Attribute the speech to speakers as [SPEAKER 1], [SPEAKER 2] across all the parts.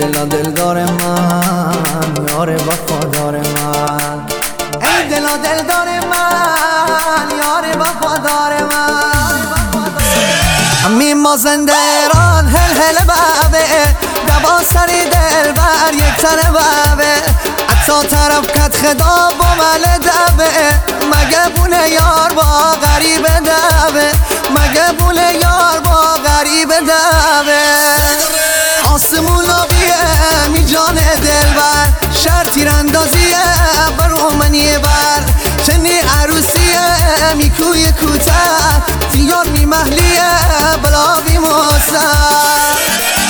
[SPEAKER 1] دلدار من، یار وفادار من، ای دلدار من، یار وفادار من. امی مازندران هل بابه، دبا سری دل بر یک تن بابه، حتی طرف کت خدا با مل دبه، مگه بونه یار با غریب دبه، مگه بونه یار با غریب دبه. آسمون آبیه می جان دل بر، شهر تیراندازیه بر منی بر، چنی عروسیه می کوی کوتر، تیار می محلیه بلا بی مستر.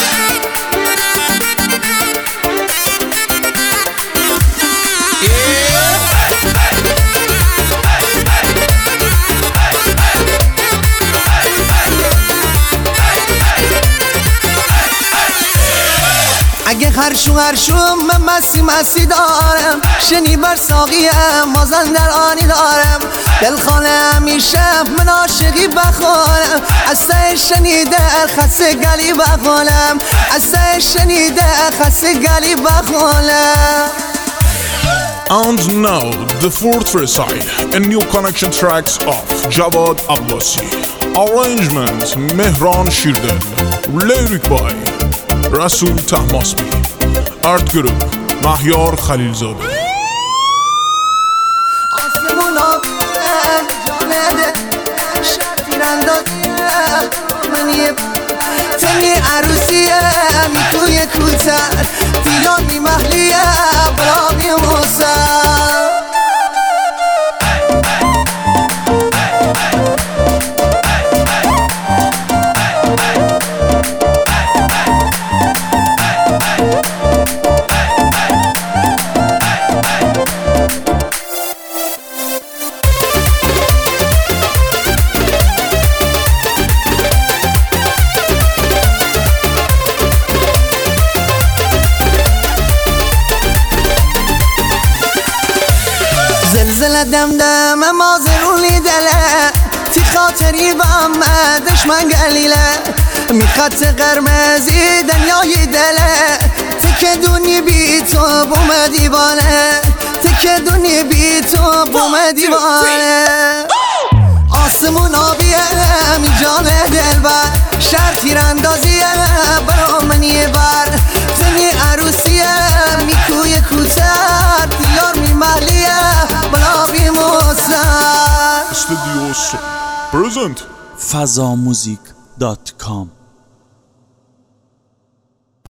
[SPEAKER 1] اگه هرشو من مسی دارم، شنی بر ساقیم مازندر آنی دارم، دلخانه همیشه من عاشقی بخونم، از ته شنیده خسته گلی بخونم، از ته شنیده خسته گلی بخونم.
[SPEAKER 2] And now the fourth recital, a new connection tracks of Javad Abbasi, arrangement Mehran Shirdel, lyric by Rasul Tahmasbi, art group Mahyar Khalilzade.
[SPEAKER 1] آسمون آبیم جانده شهر تیراندازیه منی تنی عروسیه می توی کوتر، دیلان می محلیه برا بی مستر. زلزله دمدم مازرونی دله، تی خاطری بام دشمن گلیله، می خط قرمزی دنیای دله، تک دونی بی تو بوم دیوانه، تک دونی بی تو بوم دیوانه. آسمون آبیه می جان دل بر، شهر تیراندازیه برا منی بر، تنی عروسیه می کوی کوتر، دیار می محلیه بلا بی مستر.
[SPEAKER 2] Studios present
[SPEAKER 3] fazamusic.com